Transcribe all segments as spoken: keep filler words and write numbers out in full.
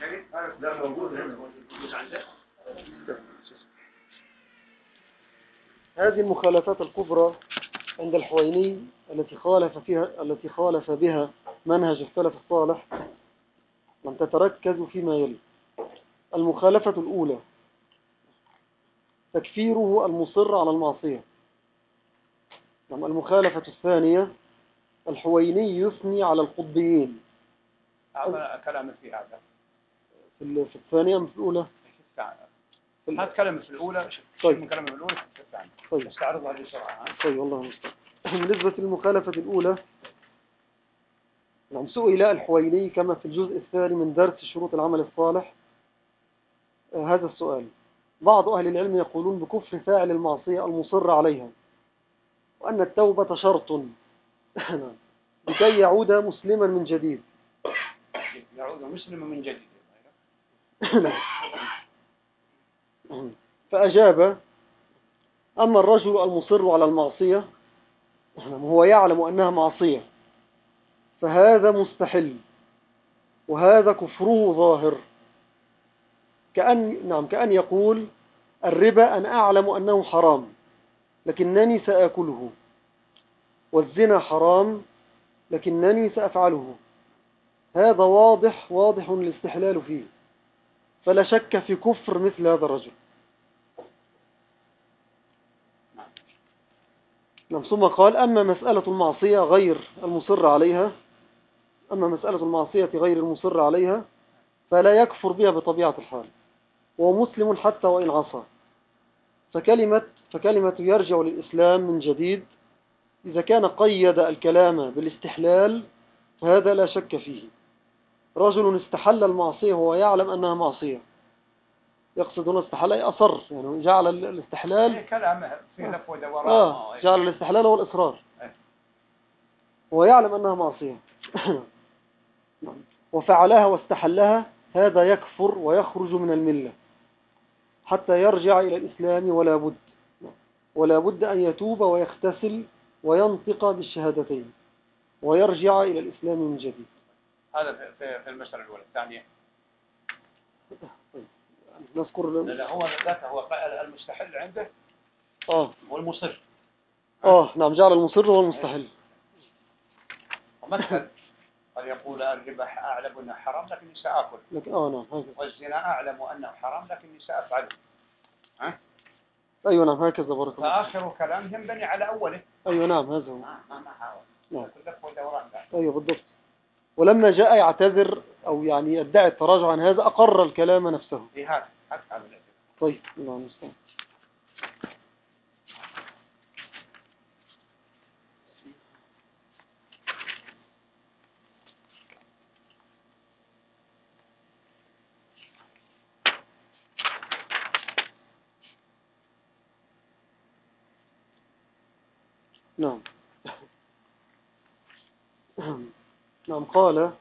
هذه المخالفات الكبرى عند الحويني التي خالف فيها التي خالف بها منهج السلف الصالح لم تتركز فيما يلي. المخالفة الأولى تكفيره المصر على المعصية. المخالفة الثانية الحويني يثني على القطبيين. كلام في هذا في في الثانية أم في الأولى؟ هذا كلام في الأولى. طيب. من كلام في الأولى في الثانية. طيب. استعرضها بسرعة. طيب والله المستعان. بالنسبة للمخالفة الأولى، نعم، سئل الحويني كما في الجزء الثاني من درس شروط العمل الصالح آه هذا السؤال: بعض أهل العلم يقولون بكفر فاعل المعصية المصر عليها، وأن التوبة شرط لكي يعود مسلما من جديد. يعود مسلما من جديد. فأجاب: أما الرجل المصر على المعصية وهو يعلم أنها معصية فهذا مستحل، وهذا كفره ظاهر، كأن نعم كأن يقول: الربا أن أعلم أنه حرام لكنني سآكله، والزنا حرام لكنني سأفعله. هذا واضح واضح الاستحلال فيه، فلا شك في كفر مثل هذا الرجل. نعم. ثم قال: أما مسألة المعصية غير المصر عليها أما مسألة المعصية غير المصر عليها فلا يكفر بها بطبيعة الحال، وهو مسلم حتى وإن عصى. فكلمة, فكلمة يرجع للإسلام من جديد إذا كان قيد الكلام بالاستحلال فهذا لا شك فيه. رجل استحل المعصية وهو يعلم أنها معصية، يقصد هنا استحلال أي أصر، يعني جعل الاستحلال كلامه في لف ودوران. آه جعل الاستحلال هو الإصرار، وهو يعلم أنها معصية وفعلها واستحلها، هذا يكفر ويخرج من الملة حتى يرجع إلى الإسلام، ولا بد ولا بد أن يتوب ويغتسل وينطق بالشهادتين ويرجع إلى الإسلام من جديد. هذا في المسألة الأولى. الثانية نذكر لا هو ذاته هو المستحل عنده آه والمصر. آه نعم، جعل المصر هو المستحل. ومثل قد يقول: الربا أعلم أنه حرام لكني سأكل. لكن آه نعم هكذا. والزنا أعلم أنه حرام لكني سأفعله. ها؟ أيوة نعم هكذا. بارك الله. فآخر كلام ينبني على أوله. أيوة نعم هذا هو. ما ما حاول. نعم. دوران. أيوة بالضبط. ولما جاء يعتذر أو يعني يدعي التراجع عن هذا أقر الكلام نفسه. إيه هذا هذا. طيب الله المستعان. نعم. نعم. قال: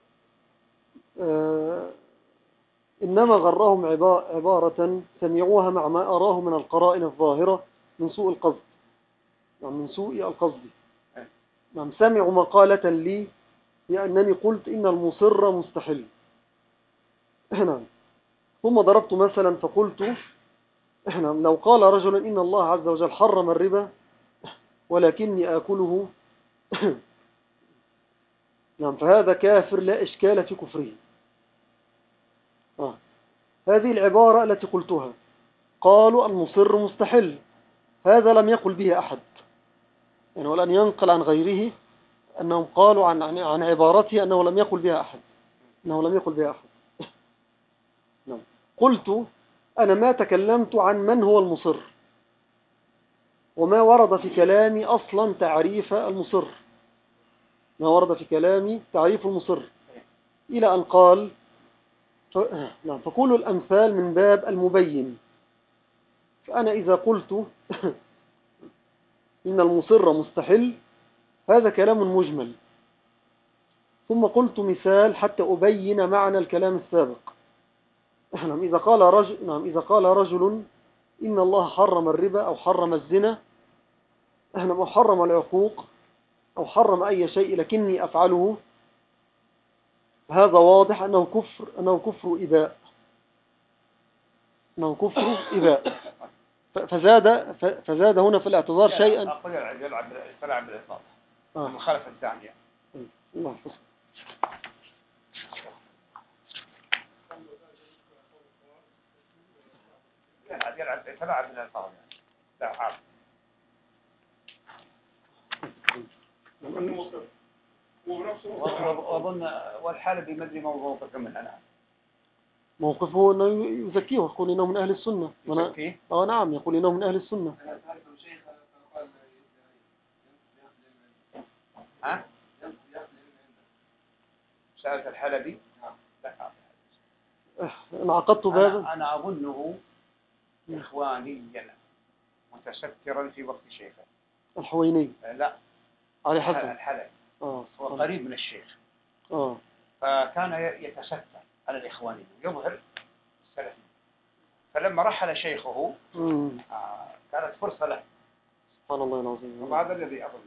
آه إنما غرهم عبارة سمعوها مع ما أراه من القرائن الظاهرة من سوء القصد. نعم من سوء القصد. نعم سمعوا مقالة لي لأنني قلت إن المصر مستحل. نعم. ثم ضربت مثلا فقلت: نعم لو قال رجل إن الله عز وجل حرم الربا ولكني آكله نعم فهذا كافر لا إشكال في كفره. آه. هذه العبارة التي قلتها قالوا المصر مستحل، هذا لم يقل به أحد، يعني ولن ينقل عن غيره أنهم قالوا عن, عن, عن عبارته أنه لم يقل بها أحد أنه لم يقل بها أحد. نعم. قلت: أنا ما تكلمت عن من هو المصر، وما ورد في كلامي أصلا تعريف المصر، ما ورد في كلامي تعريف المصر، إلى أن قال: ف... نعم فقولوا الأمثال من باب المبين. فأنا إذا قلت إن المصر مستحل هذا كلام مجمل، ثم قلت مثال حتى أبين معنى الكلام السابق. نعم إذا قال رجل نعم إذا قال رجل إن الله حرم الربا أو حرم الزنا أو حرم العقوق أو حرم أي شيء لكني أفعله، هذا واضح أنه كفر أنه كفر إباء أنه كفر إباء فزاد فزاد هنا في الاعتذار شيئا. أقول يلعب يلعب يلعب بالإطلاق آه. المخالفة الثانية. الله يحفظك. يلعب يلعب يلعب بالإطلاق لا عارف. وأظن والحالبي ما أدري موقفه من أنا. موقفه أنه يزكيه ويقول إنه من أهل السنة. يزكيه؟ آه نعم يقول إنه من أهل السنة. ها؟ سألت الحلبي؟ لا. أنا عقدت بهذا. أنا, أنا أظنه إخوانيا متسترا في وقت شيخه. الحويني؟ لا. علي حسن. الحلبي. آه. هو قريب من الشيخ. آه. فكان يتستر على الإخواني يظهر السلفي. فلما رحل شيخه آه كانت فرصة له. سبحان الله العظيم. وهذا الذي أظن.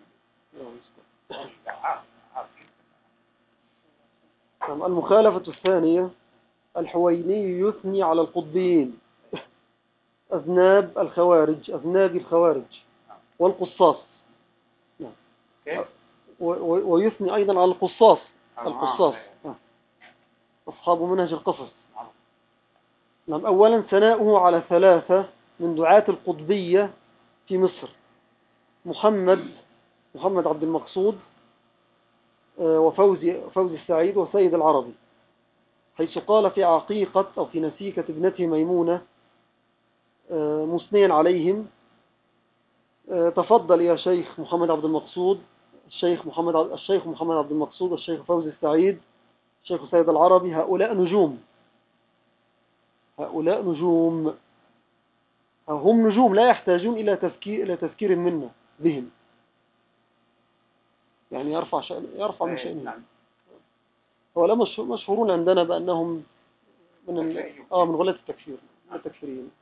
المخالفة الثانية الحويني يثني على القطبيين أذناب الخوارج أذناب الخوارج والقصاص. نعم. ويثني أيضا على القصاص القصاص أصحاب منهج القصص. نعم. أولا ثناؤه على ثلاثة من دعاة القطبية في مصر: محمد محمد عبد المقصود وفوزي فوزي السعيد وسيد العربي، حيث قال في عقيقة أو في نسيكة ابنته ميمونة مثنيا عليهم: تفضل يا شيخ محمد عبد المقصود، الشيخ محمد الشيخ محمد عبد المقصود، الشيخ فوزي السعيد، الشيخ سيد العربي، هؤلاء نجوم هؤلاء نجوم هم نجوم لا يحتاجون إلى تذكير إلى تذكير منا بهم، يعني يرفع شأن يرفع من شأنهم. ولا مشهورون عندنا بأنهم من آه من غلاة التكفير التكفيريين.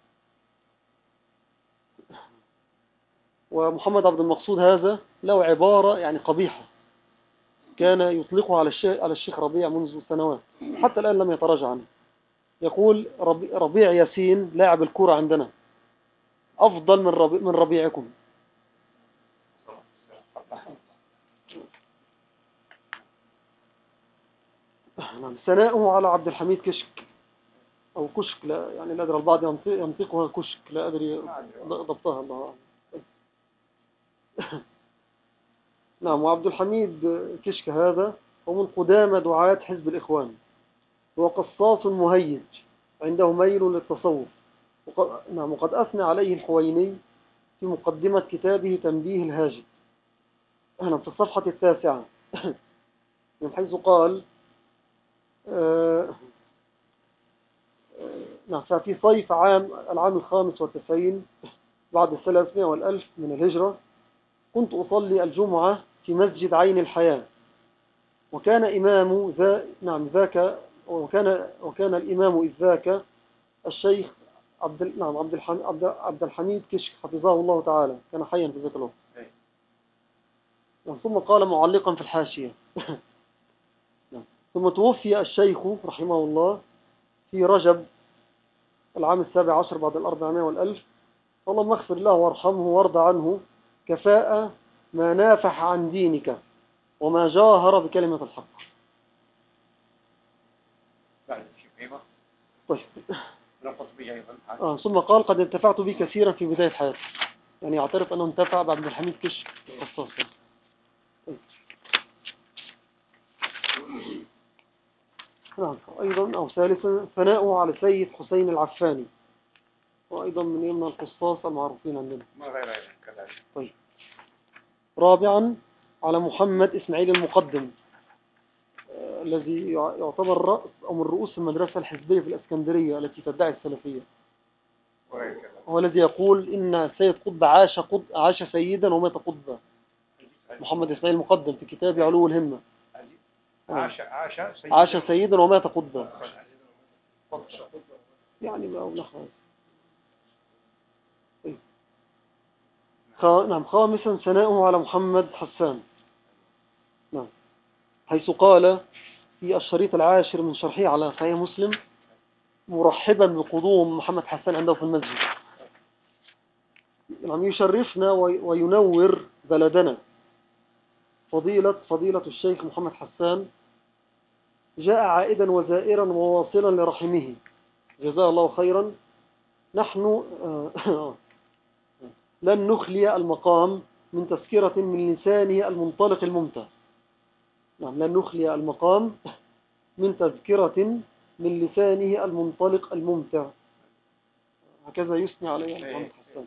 ومحمد عبد المقصود هذا له عبارة يعني قبيحة كان يطلقها على الشيخ على الشيخ ربيع منذ سنوات، حتى الآن لم يتراجع عنه. يقول: ربيع ياسين لاعب الكرة عندنا أفضل من ربيع من ربيعكم. ثناؤه على عبد الحميد كشك أو كشك، لا يعني لا أدري، البعض ينطقها كشك، لا أدري ضبطها الله. نعم. وعبد الحميد كشك هذا هو من قدامى دعاة حزب الإخوان، هو قصاص مهيج عنده ميل للتصوف. وقد, نعم وقد أثنى عليه الحويني في مقدمة كتابه تنبيه الهاجد هنا في الصفحة التاسعة من حيث قال: آه نعم في صيف عام العام الخامس والتسعين بعد الثلاثمائة والألف من الهجرة كنت أصلي الجمعة في مسجد عين الحياة، وكان إمام ذا نعم ذاك وكان وكان الإمام إذ ذاك الشيخ عبد نعم عبد الحميد عبد الحميد كشك حفظه الله تعالى، كان حيا في ذاك الوقت. ثم قال معلقا في الحاشية: ثم توفي الشيخ رحمه الله في رجب العام السابع عشر بعد الأربعمائة والألف، اللهم اغفر له وارحمه وارض عنه، كفاء ما نافح عن دينك وما جاهر بكلمة الحق. طيب. آه ثم قال: قد انتفعت به كثيرا في بداية حياتي، يعني يعترف أنه انتفع بعبد الحميد كشك القصاص. نعم. أيضا أو ثالثا ثناؤه على سيد حسين العفاني، وأيضا من يمنى القصاص المعروفين عندنا. ما غير كذلك. طيب. رابعا على محمد إسماعيل المقدم آه الذي يعتبر رأس أو من رؤوس المدرسة الحزبية في الإسكندرية التي تدعي السلفية، هو الذي يقول إن سيد قطب عاش قطب عاش سيدا ومات قطبا. محمد إسماعيل المقدم في كتاب علو الهمة: عاش عاش سيدا, عاش سيدا ومات قطبا، يعني ما نحو. نعم. خامسا ثناؤه على محمد حسان، نعم، حيث قال: في الشريط العاشر من شرحه على صحيح مسلم مرحبا بقدوم محمد حسان عنده في المسجد. يعني يشرفنا وينور بلدنا فضيلة فضيلة الشيخ محمد حسان، جاء عائدا وزائرا وواصلا لرحمه، جزاه الله خيرا. نحن لن نخلي المقام من تذكرة من لسانه المنطلق الممتع. نعم، لن نخلي المقام من تذكرة من لسانه المنطلق الممتع. هكذا يثني عليه محمد حسان.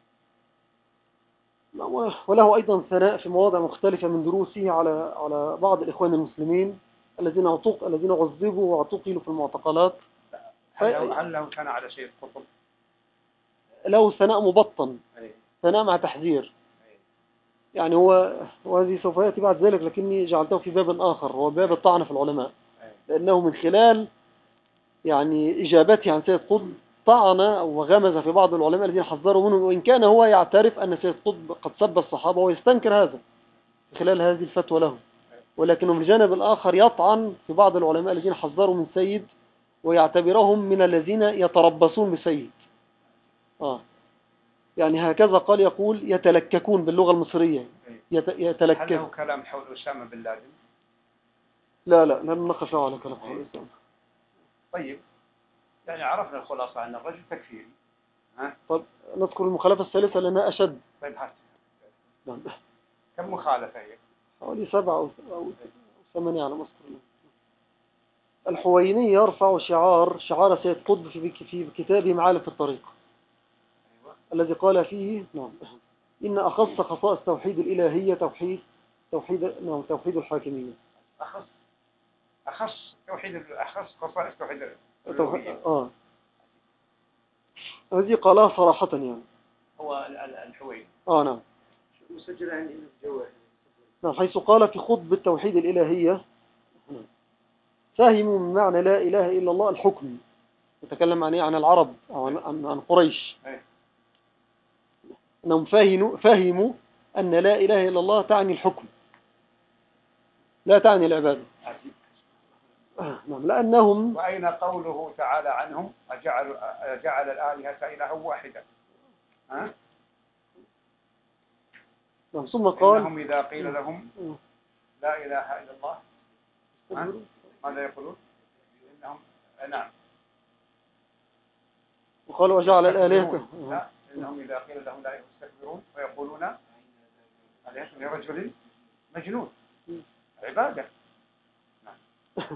وله أيضا ثناء في مواضع مختلفة من دروسه على على بعض الإخوان المسلمين الذين اعتق الذين عذبوا واعتقلوا في المعتقلات. هل هل له ثناء على سيد قطب؟ له ثناء مبطن، ثناء مع تحذير. يعني هو وهذه سوف يأتي بعد ذلك، لكني جعلته في باب آخر، هو باب الطعن في العلماء، لأنه من خلال يعني إجابته عن سيد قطب طعن وغمز في بعض العلماء الذين حذروا منه، وإن كان هو يعترف أن سيد قطب قد سب الصحابة ويستنكر هذا من خلال هذه الفتوى له، ولكنه من الجانب الآخر يطعن في بعض العلماء الذين حذروا من سيد ويعتبرهم من الذين يتربصون بسيد. آه. يعني هكذا قال، يقول يتلككون باللغة المصرية، يتلكك. هل له كلام حول أسامة بن لادن؟ لا لا لن نقف على كلام حول أسامة. طيب، يعني عرفنا الخلاصة أن الرجل تكفيري. ها؟ طب نذكر المخالفة الثالثة لأنها أشد. طيب هات. نعم. كم مخالفة هي؟ حوالي سبعة أو ثمانية على مصر. الحويني يرفع شعار شعار سيد قطب في في كتابه معالم في الطريق. أيوة. الذي قال فيه نعم إن أخص خصائص توحيد الإلهية توحيد توحيد نعم توحيد الحاكمية. أخص أخص توحيد أخص خصائص توحيد الإلهية. آه هذه قالها صراحة يعني. هو الحويني. آه نعم. مسجلة عندي في الجوال. نعم، حيث قال في خطبة توحيد الإلهية فهموا من معنى لا إله إلا الله الحكم. يتكلم عن عن العرب أو عن, عن, عن قريش. أنهم فهموا, فهموا أن لا إله إلا الله تعني الحكم، لا تعني العبادة. آه نعم، لأنهم. وأين قوله تعالى عنهم أجعل, أجعل الآلهة إلها واحدة؟ ها؟ نعم، ثم قال إنهم إذا قيل لهم لا إله إلا الله ماذا يقولون؟ إنهم نعم. وقالوا وجعل الآلهة. لا، إنهم إذا قيل لهم لا يستكبرون ويقولون آلهة لرجل مجنون. عبادة. نعم.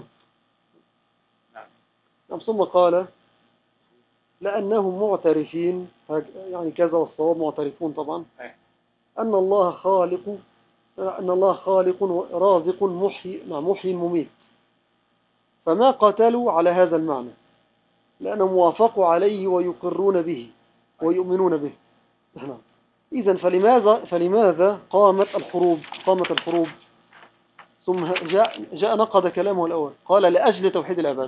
نعم. ثم قال لأنهم معترفين، يعني كذا والصواب معترفون طبعا، أن الله خالق أن الله خالق رازق محيي محيي مميت، فما قتلوا على هذا المعنى لأنهم وافقوا عليه ويقرون به ويؤمنون به. إذن فلماذا فلماذا قامت الحروب قامت الحروب ثم جاء جاء نقد كلامه الأول، قال لأجل توحيد العباد،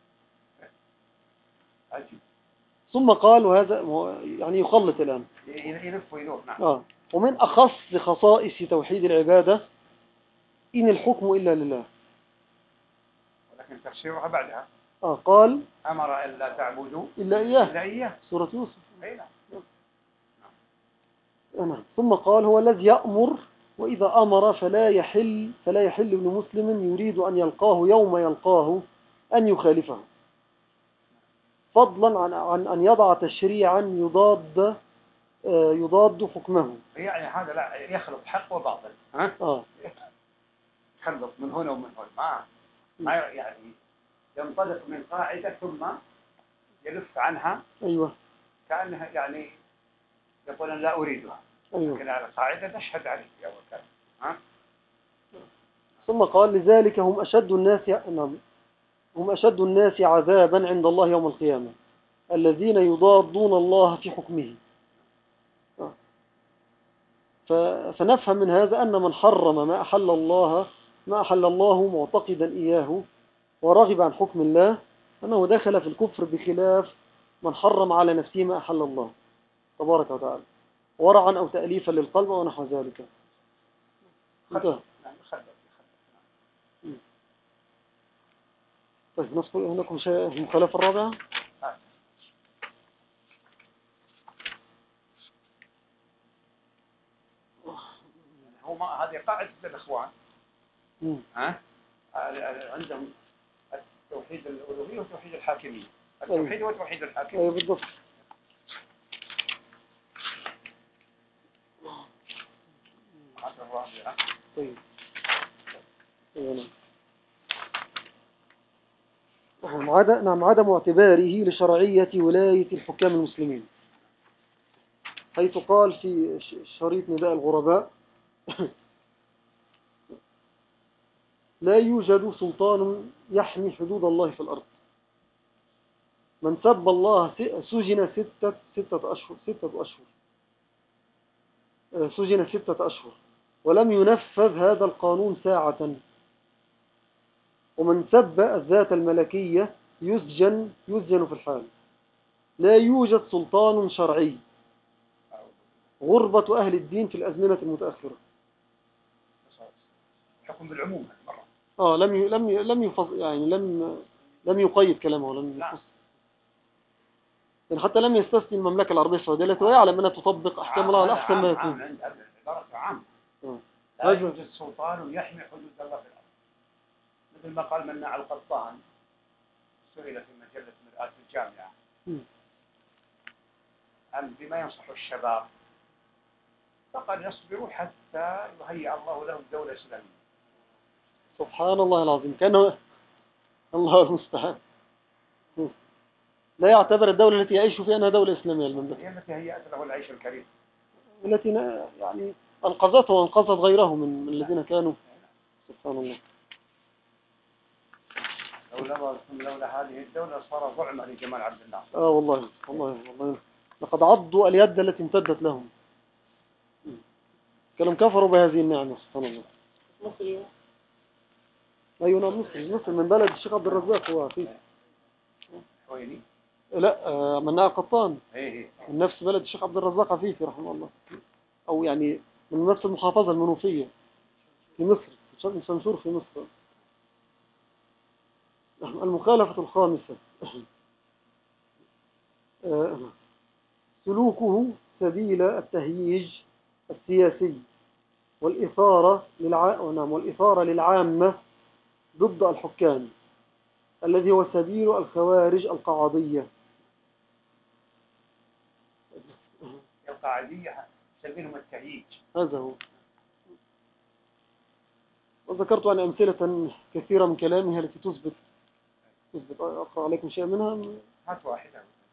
ثم قال وهذا يعني يخلط الآن يلف ويدور. نعم. آه ومن أخص خصائص توحيد العبادة إن الحكم إلا لله، ولكن تفسيرها بعدها. آه قال أمر أن لا تعبدوا إلا إياه، إلا إياه. سورة يوسف. أي نعم. نعم. ثم قال هو الذي يأمر، وإذا أمر فلا يحل فلا يحل ابن مسلم يريد أن يلقاه يوم يلقاه أن يخالفه، فضلا عن عن أن يضع تشريعا يضاد يضاد حكمه. يعني هذا لا يخلط حق وباطل. ها؟ آه. يخلط من هنا ومن هنا، ما ما يعني ينطلق من قاعدة ثم يلف عنها. أيوة. كأنها يعني يقول أنا لا أريدها. أيوة. لكن على قاعدة نشهد عليه في أول كلام. ها؟ ثم قال لذلك هم أشد الناس هم أشد الناس عذابا عند الله يوم القيامة الذين يضادون الله في حكمه. فنفهم من هذا أن من حرم ما أحل الله ما أحل الله معتقدا إياه ورغب عن حكم الله أنه دخل في الكفر، بخلاف من حرم على نفسه ما أحل الله تبارك وتعالى ورعا أو تأليفا للقلب ونحو ذلك. طيب نذكر هناكم شيء المخالفة الرابعة. آه. هو ما هذه قاعدة الإخوان. مم. ها عندهم التوحيد الألوهية وتوحيد الحاكمية. أيوة. التوحيد وتوحيد الحاكمية. أيوة بالضبط. هذا الرابع. طيب. أيوة. نعم عدم نعم عدم اعتباره لشرعية ولاية الحكام المسلمين، حيث قال في شريط نداء الغرباء لا يوجد سلطان يحمي حدود الله في الأرض، من سب الله سجن ستة ستة أشهر ستة أشهر سجن ستة أشهر ولم ينفذ هذا القانون ساعة، ومن سب الذات الملكية يسجن يسجن في الحال. لا يوجد سلطان شرعي، غربة أهل الدين في الأزمنة المتأخرة. حكم بالعموم مرة. آه لم ي... لم ي... لم يفص... يعني لم لم يقيد كلامه، لم يفص... يعني حتى لم يستثني المملكة العربية السعودية التي يعلم أنها تطبق أحكام الله على أحسن ما يكون. عام عام عام. آه. لا يوجد سلطان يحمي حدود الله في الأرض، مثل ما قال مناع القطان سئل في مجلة مرآة الجامعة عن بما ينصح الشباب، فقد يصبروا حتى يهيئ الله لهم دولة إسلامية. سبحان الله العظيم، كأنه الله المستعان لا يعتبر الدولة التي يعيش فيها أنها دولة إسلامية. المملكة هي التي هيأت له العيش الكريم، التي يعني أنقذته وأنقذت غيره من الذين كانوا. سبحان الله. لولا لولا هذه الدولة صار ظلما لجمال عبد الناصر. آه والله والله والله لقد عضوا اليد التي امتدت لهم، كانوا كفروا بهذه النعمة. سبحان الله. مصري. أيوة نعم مصري، مصري من بلد الشيخ عبد الرزاق هو فيه. حويني؟ لا آه مناع قطان. إيه من نفس بلد الشيخ عبد الرزاق عفيفي رحمه الله، أو يعني من نفس المحافظة المنوفية في مصر، في سنسور في مصر. المخالفة الخامسة سلوكه سبيل التهييج السياسي والإثارة للع... والإثارة للعامة ضد الحكام، الذي هو سبيل الخوارج القعادية. القعادية سبيلهم التهييج. هذا هو. وذكرت عن أمثلة كثيرة من كلامها التي تثبت تثبت أقرأ عليكم شيء منها. هات واحدة.